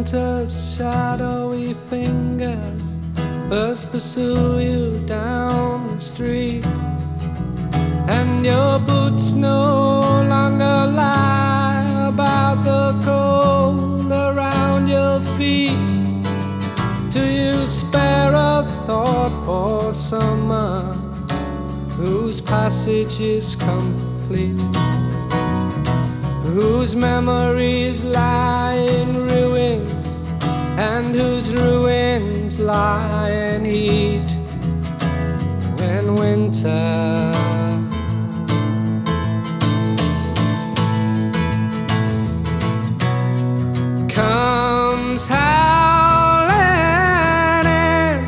winter's shadowy fingers first pursue you down the street, and your boots no longer lie about the cold around your feet. Do you spare a thought for summer whose passage is complete, whose memories lie in ruins, and whose ruins lie in heat? When winter comes howling in,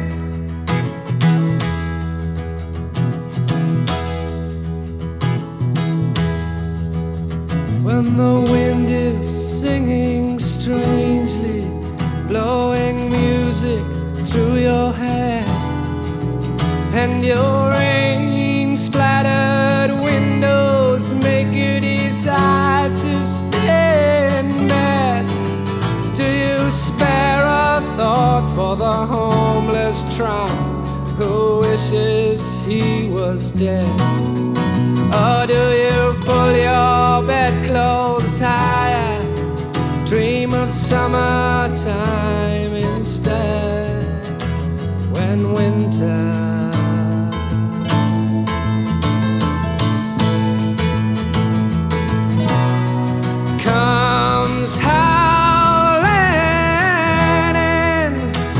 when the wind is singing strangely, blowing music through your hair, and your rain-splattered windows make you decide to stay in bed. Do you spare a thought for the homeless tramp who wishes he was dead? Or do you pull your bedclothes higher, dream of summertime instead? When winter comes howling in,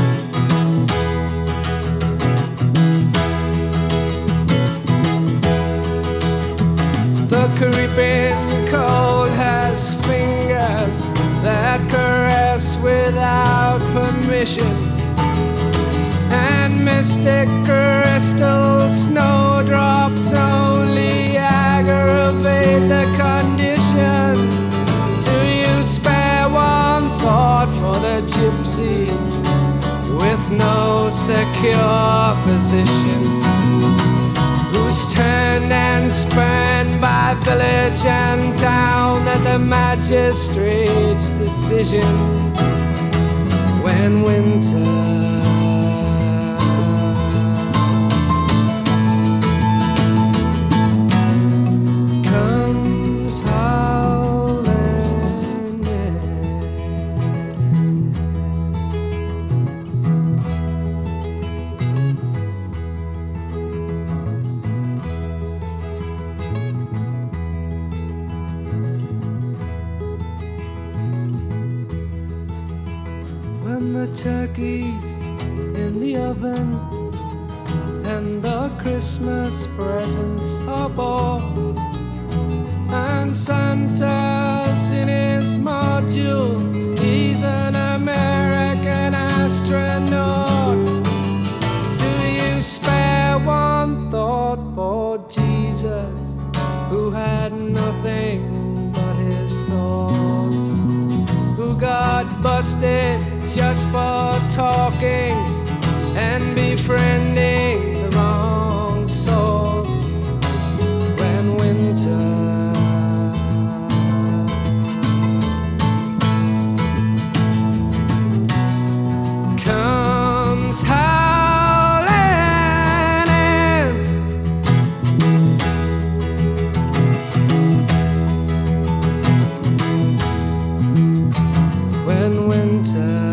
the creeping cold has fingers that caress without permission, and mystic crystal snowdrops only aggravate the condition. Do you spare one thought for the gypsy with no secure position, who's turned and spurned by village and town at the magistrate's decision? When winter comes howling in. When the turkey's in the oven and the Christmas presents are bought, and Santa's in his module, he's an American astronaut. Do you spare one thought for Jesus, who had nothing but his thoughts, who got busted just for talking and befriending the wrong sorts? When winter comes howling in, when winter